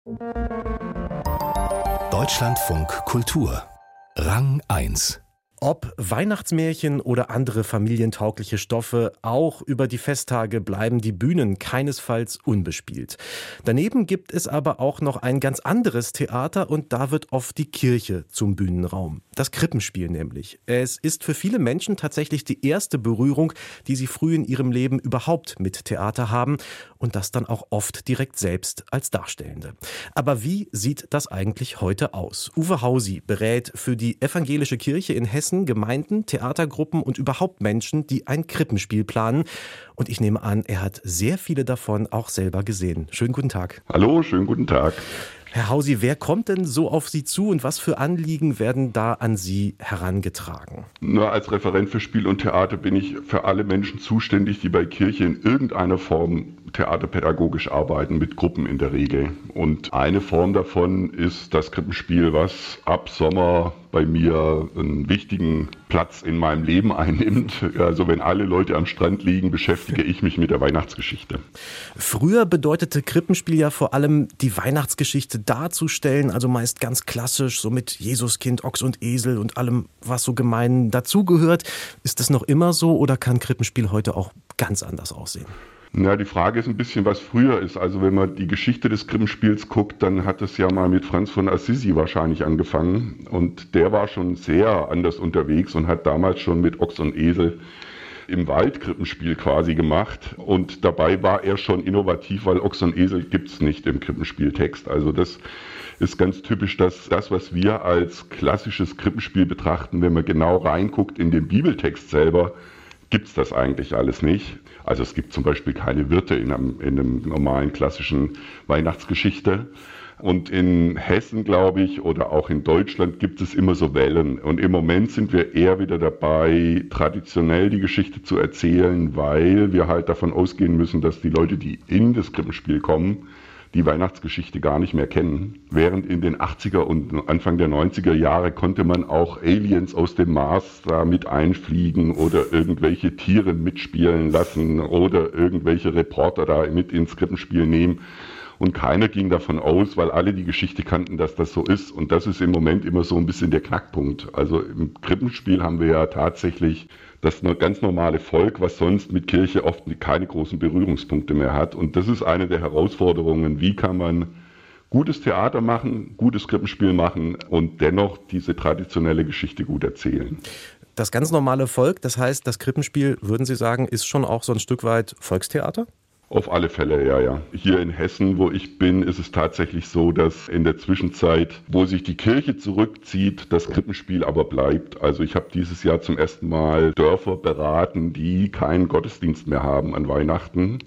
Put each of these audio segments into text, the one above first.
Deutschlandfunk Kultur Rang 1. Ob Weihnachtsmärchen oder andere familientaugliche Stoffe, auch über die Festtage bleiben die Bühnen keinesfalls unbespielt. Daneben gibt es aber auch noch ein ganz anderes Theater und da wird oft die Kirche zum Bühnenraum. Das Krippenspiel nämlich. Es ist für viele Menschen tatsächlich die erste Berührung, die sie früh in ihrem Leben überhaupt mit Theater haben und das dann auch oft direkt selbst als Darstellende. Aber wie sieht das eigentlich heute aus? Uwe Hausi berät für die evangelische Kirche in Hessen Gemeinden, Theatergruppen und überhaupt Menschen, die ein Krippenspiel planen. Und ich nehme an, er hat sehr viele davon auch selber gesehen. Schönen guten Tag. Hallo, schönen guten Tag. Herr Hausi, wer kommt denn so auf Sie zu und was für Anliegen werden da an Sie herangetragen? Nur als Referent für Spiel und Theater bin ich für alle Menschen zuständig, die bei Kirche in irgendeiner Form theaterpädagogisch arbeiten, mit Gruppen in der Regel. Und eine Form davon ist das Krippenspiel, was ab Sommer bei mir einen wichtigen Platz in meinem Leben einnimmt. Also wenn alle Leute am Strand liegen, beschäftige ich mich mit der Weihnachtsgeschichte. Früher bedeutete Krippenspiel ja vor allem die Weihnachtsgeschichte darzustellen, also meist ganz klassisch, so mit Jesuskind, Ochs und Esel und allem, was so gemein dazugehört. Ist das noch immer so oder kann Krippenspiel heute auch ganz anders aussehen? Ja, die Frage ist ein bisschen, was früher ist. Also wenn man die Geschichte des Krippenspiels guckt, dann hat es ja mal mit Franz von Assisi wahrscheinlich angefangen. Und der war schon sehr anders unterwegs und hat damals schon mit Ochs und Esel im Wald Krippenspiel quasi gemacht. Und dabei war er schon innovativ, weil Ochs und Esel gibt's nicht im Krippenspieltext. Also das ist ganz typisch, dass das, was wir als klassisches Krippenspiel betrachten, wenn man genau reinguckt in den Bibeltext selber, gibt's das eigentlich alles nicht. Also es gibt zum Beispiel keine Wirte in einem normalen klassischen Weihnachtsgeschichte. Und in Hessen, glaube ich, oder auch in Deutschland gibt es immer so Wellen. Und im Moment sind wir eher wieder dabei, traditionell die Geschichte zu erzählen, weil wir halt davon ausgehen müssen, dass die Leute, die in das Krippenspiel kommen, die Weihnachtsgeschichte gar nicht mehr kennen. Während in den 80er und Anfang der 90er Jahre konnte man auch Aliens aus dem Mars da mit einfliegen oder irgendwelche Tiere mitspielen lassen oder irgendwelche Reporter da mit ins Krippenspiel nehmen. Und keiner ging davon aus, weil alle die Geschichte kannten, dass das so ist. Und das ist im Moment immer so ein bisschen der Knackpunkt. Also im Krippenspiel haben wir ja tatsächlich das ganz normale Volk, was sonst mit Kirche oft keine großen Berührungspunkte mehr hat. Und das ist eine der Herausforderungen. Wie kann man gutes Theater machen, gutes Krippenspiel machen und dennoch diese traditionelle Geschichte gut erzählen? Das ganz normale Volk, das heißt, das Krippenspiel, würden Sie sagen, ist schon auch so ein Stück weit Volkstheater? Auf alle Fälle, ja. Hier in Hessen, wo ich bin, ist es tatsächlich so, dass in der Zwischenzeit, wo sich die Kirche zurückzieht, das Krippenspiel aber bleibt. Also ich habe dieses Jahr zum ersten Mal Dörfer beraten, die keinen Gottesdienst mehr haben an Weihnachten,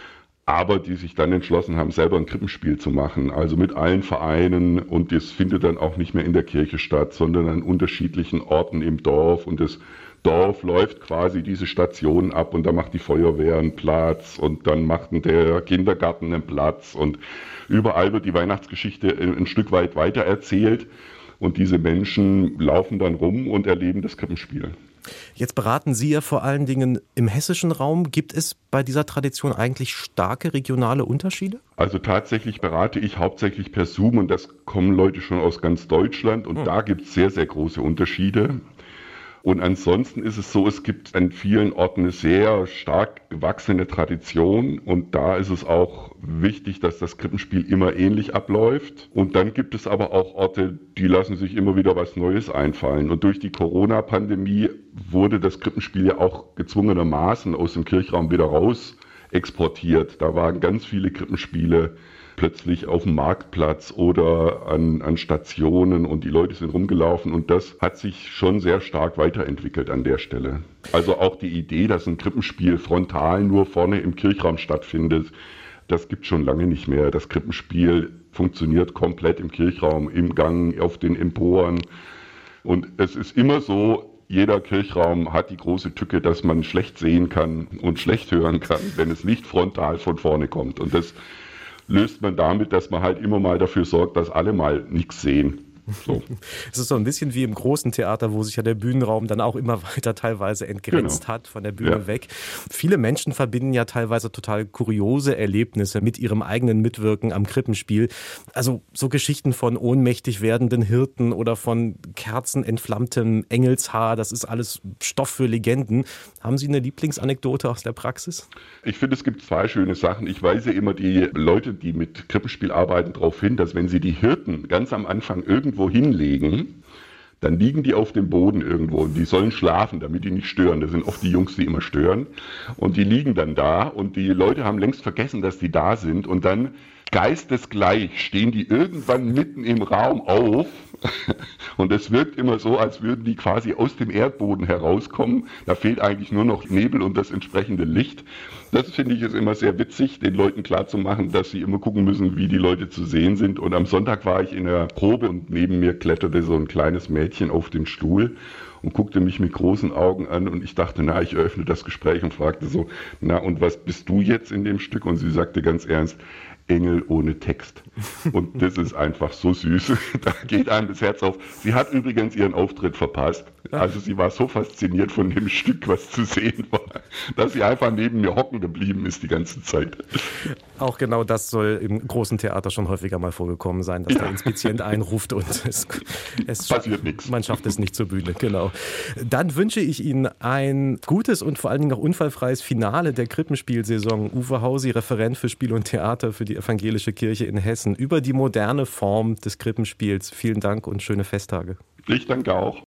aber die sich dann entschlossen haben, selber ein Krippenspiel zu machen. Also mit allen Vereinen, und das findet dann auch nicht mehr in der Kirche statt, sondern an unterschiedlichen Orten im Dorf, und das Dorf läuft quasi diese Stationen ab und da macht die Feuerwehr einen Platz und dann macht der Kindergarten einen Platz und überall wird die Weihnachtsgeschichte ein Stück weit weiter erzählt und diese Menschen laufen dann rum und erleben das Krippenspiel. Jetzt beraten Sie ja vor allen Dingen im hessischen Raum. Gibt es bei dieser Tradition eigentlich starke regionale Unterschiede? Also tatsächlich berate ich hauptsächlich per Zoom und das kommen Leute schon aus ganz Deutschland und da gibt es sehr, sehr große Unterschiede. Und ansonsten ist es so, es gibt an vielen Orten eine sehr stark gewachsene Tradition und da ist es auch wichtig, dass das Krippenspiel immer ähnlich abläuft. Und dann gibt es aber auch Orte, die lassen sich immer wieder was Neues einfallen. Und durch die Corona-Pandemie wurde das Krippenspiel ja auch gezwungenermaßen aus dem Kirchraum wieder raus exportiert. Da waren ganz viele Krippenspiele plötzlich auf dem Marktplatz oder an Stationen und die Leute sind rumgelaufen und das hat sich schon sehr stark weiterentwickelt an der Stelle. Also auch die Idee, dass ein Krippenspiel frontal nur vorne im Kirchraum stattfindet, das gibt es schon lange nicht mehr. Das Krippenspiel funktioniert komplett im Kirchraum, im Gang, auf den Emporen und es ist immer so, jeder Kirchraum hat die große Tücke, dass man schlecht sehen kann und schlecht hören kann, wenn es nicht frontal von vorne kommt und das löst man damit, dass man halt immer mal dafür sorgt, dass alle mal nichts sehen, So. Es ist so ein bisschen wie im großen Theater, wo sich ja der Bühnenraum dann auch immer weiter teilweise entgrenzt hat von der Bühne weg. Viele Menschen verbinden ja teilweise total kuriose Erlebnisse mit ihrem eigenen Mitwirken am Krippenspiel. Also so Geschichten von ohnmächtig werdenden Hirten oder von kerzenentflammtem Engelshaar, das ist alles Stoff für Legenden. Haben Sie eine Lieblingsanekdote aus der Praxis? Ich finde, es gibt zwei schöne Sachen. Ich weise immer die Leute, die mit Krippenspiel arbeiten, darauf hin, dass wenn sie die Hirten ganz am Anfang irgendwo hinlegen, dann liegen die auf dem Boden irgendwo und die sollen schlafen, damit die nicht stören. Das sind oft die Jungs, die immer stören. Und die liegen dann da und die Leute haben längst vergessen, dass die da sind. Und dann geistesgleich stehen die irgendwann mitten im Raum auf und es wirkt immer so, als würden die quasi aus dem Erdboden herauskommen. Da fehlt eigentlich nur noch Nebel und das entsprechende Licht. Das finde ich ist immer sehr witzig, den Leuten klarzumachen, dass sie immer gucken müssen, wie die Leute zu sehen sind. Und am Sonntag war ich in der Probe und neben mir kletterte so ein kleines Mädchen auf den Stuhl und guckte mich mit großen Augen an und ich dachte, ich eröffne das Gespräch und fragte so, und was bist du jetzt in dem Stück? Und sie sagte ganz ernst, Engel ohne Text. Und das ist einfach so süß. Da geht einem das Herz auf. Sie hat übrigens ihren Auftritt verpasst. Also sie war so fasziniert von dem Stück, was zu sehen war, dass sie einfach neben mir hocken geblieben ist die ganze Zeit. Auch genau das soll im großen Theater schon häufiger mal vorgekommen sein, dass der Inspizient einruft und es passiert nichts. Man schafft es nicht zur Bühne, genau. Dann wünsche ich Ihnen ein gutes und vor allen Dingen auch unfallfreies Finale der Krippenspielsaison. Uwe Hausi, Referent für Spiel und Theater für die Evangelische Kirche in Hessen, über die moderne Form des Krippenspiels. Vielen Dank und schöne Festtage. Ich danke auch.